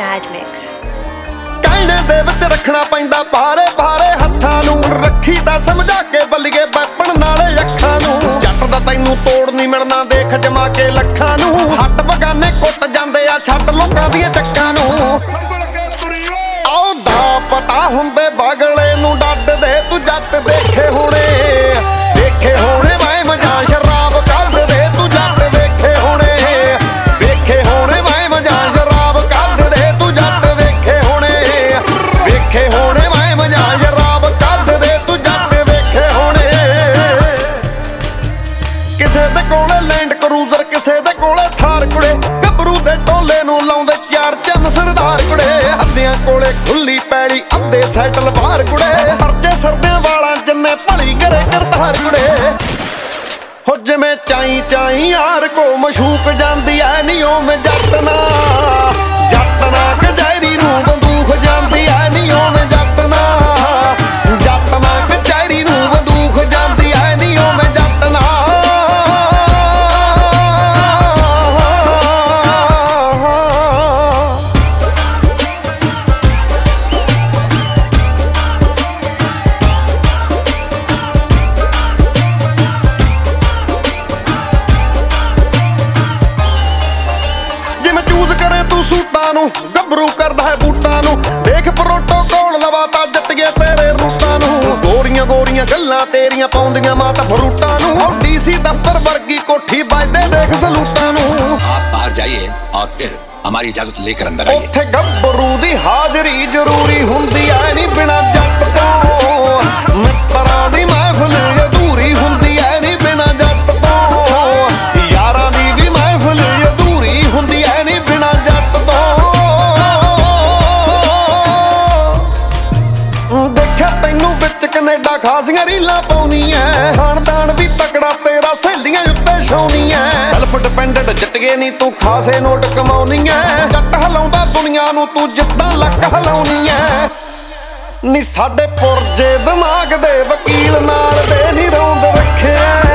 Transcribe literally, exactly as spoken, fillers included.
Mad Mix। ਕਹਿਣੇ ਦੇ ਵਿੱਚ ਰੱਖਣਾ ਪੈਂਦਾ ਭਾਰੇ ਭਾਰੇ ਹੱਥਾਂ ਨੂੰ, ਰੱਖੀ ਤਾਂ ਸਮਝਾ ਕੇ ਬੱਲੀਏ ਵੈਪਣ ਨਾਲੇ ਅੱਖਾਂ ਨੂੰ। ਜੱਟ ਦਾ ਤੈਨੂੰ ਤੋੜ ਨਹੀਂ ਮਿਲਣਾ, ਦੇਖ ਜਮਾ ਕੇ ਲੱਖਾਂ ਨੂੰ। ਹੱਟ ਬਗਾਨੇ ਕੁੱਟ ਜਾਂਦੇ ਆ, ਛੱਡ ਲੋਕਾਂ ਦੀਆਂ ਚੱਕਾਂ ਨੂੰ। ਆਉਦਾ ਪਤਾ ਹੁੰਦੇ ਬਗਲੇ ਨੂੰ ਡੱਡਦੇ, ਤੂੰ ਜੱਟ ਦੇਖੇ ਹੋਣੇ ਦੇਖੇ ਹੋਣੇ ਮੈਂ ਮਜਾ ਸ਼ਰਾਬ ਕੱਢਦੇ, ਤੂੰ ਜੱਟ ਦੇਖੇ ਹੋਣੇ ਵੇਖੇ ਹੋਣੇ ਮੈਂ ਮਜਾ ਸ਼ਰਾਬ ਕੱਢਦੇ, ਤੂੰ ਜੱਟ ਵੇਖੇ ਹੋਣੇ ਵੇਖੇ ਹੋਣੇ ਮੈਂ ਮਜਾ ਸ਼ਰਾਬ ਕੱਢਦੇ, ਤੂੰ ਜੱਟ ਵੇਖੇ ਹੋਣੇ। ਕਿਸੇ ਦੇ ਕੋਲੇ ਲੈਂਡ ਕਰੂਜ਼ਰ, ਕਿਸੇ ਦੇ ਕੋਲੇ ਥਾਰ ਕੁੜੇ, ਗੱਭਰੂ ਦੇ ਟੋਲੇ ਨੂੰ ਲਾਉਂਦੇ ਚਾਰ ਚੰਨ ਸਰਦਾਰ ਕੁੜੇ। ਹੱਦਿਆਂ ਕੋਲੇ ਖੁੱਲੀ ਪੈਲੀ, ਅੱਧੇ ਸੈਟਲ ਬਾਹਰ ਕੁੜੇ, ਪਰਚੇ ਸਰਦਿਆਂ ਵਾਲਾਂ ਜਿੰਨੇ ਭਲੀ ਕਰੇ ਕਰਤਾਰ ਕੁੜੇ। ਹੋ ਜਿਵੇਂ ਚਾਈ ਚਾਈ ਯਾਰ ਕੋ ਮਸ਼ੂਕ ਜਾਂਦੀ ਐ ਨੀ ਓਵੇਂ ਜੱਟ ਨਾ ਜੱਟ ਨਾ ਕਚਹਿਰੀ ਨੂੰ ਬੰਦੂਕ ਜਾਂਦੀ ਐ ਨੀ ਓਵੇਂ ਜੱਟ ਨਾ ਜੱਟ ਨਾ ਕਚਹਿਰੀ ਨੂੰ ਬੰਦੂਕ ਜਾਂਦੀ ਐ ਨੀ ਓਵੇਂ ਜੱਟ ਨਾ। ਤੂੰ ਸੂਟਾਂ ਨੂੰ ਗੱਭਰੂ ਕਰਦਾ ਹੈ ਬੂਟਾਂ ਨੂੰ, ਦੇਖ ਪ੍ਰੋਟੋਕੋਲ ਲਵਾਤਾ ਜੱਟੀਏ ਤੇਰੇ ਰੂਟਾਂ ਨੂੰ। ਗੋਰੀਆਂ ਗੋਰੀਆਂ ਗੱਲਾਂ ਤੇਰੀਆਂ ਪਾਉਂਦੀਆਂ ਮਾਤਾ ਫਰੂਟਾਂ ਨੂੰ, ਉਹ ਡੀਸੀ ਦਫ਼ਤਰ ਵਰਗੀ ਕੋਠੀ ਵੱਜਦੇ ਦੇਖ ਸਲੂਟਾਂ ਨੂੰ। ਆਪ ਬਾਹਰ ਜਾਈਏ ਔਰ ਫਿਰ ਹਮਾਰੀ ਇਜਾਜ਼ਤ ਲੇਕਰ ਅੰਦਰ ਆਈਏ। ਉੱਥੇ ਗੱਭਰੂ ਦੀ ਹਾਜ਼ਰੀ ਜ਼ਰੂਰੀ ਹੁੰਦੀ ਐ ਨੀ ਬਿਨਾਂ ਜੱਟ ਤੋਂ, ਮਿੱਤਰਾਂ ਦੀ ਮਹਿਫਿਲ ਅਧੂਰੀ ਹੁੰਦੀ ਐ ਨੀ ਬਿਨਾਂ ਜੱਟ ਤੋਂ, ਯਾਰਾਂ ਦੀ ਵੀ ਮਹਿਫਿਲ ਅਧੂਰੀ ਹੁੰਦੀ ਐ ਨੀ ਬਿਨਾਂ ਜੱਟ ਤੋਂ। ਦੇਖਿਆ ਤੈਨੂੰ ਵਿੱਚ ਕੈਨੇਡਾ ਖਾਸੀਆਂ ਰੀਲਾਂ ਪਾਉਣੀ ਐ, ਖਾਨਦਾਨ ਵੀ ਤਕੜਾ ਤੇਰਾ ਸਹੇਲੀਆਂ ਉੱਤੇ ਛਾਉਣੀ ਐ। ਸੈਲਫ ਡਿਪੈਂਡੈਂਟ ਜੱਟੀਏ ਨੀ ਤੂੰ ਖਾਸੇ ਨੋਟ ਕਮਾਉਣੀ ਐ, ਜੱਟ ਹਲਾਉਂਦਾ ਦੁਨੀਆ ਨੂੰ ਤੂੰ ਜਿੱਦਾਂ ਲੱਕ ਹਲਾਉਣੀ ਐ। ਨੀ ਸਾਡੇ ਪੁਰਜੇ ਦਿਮਾਗ ਦੇ ਵਕੀਲ ਨਾਲ ਦੇ ਨੀ ਰੌਂਦ ਰੱਖਿਆ।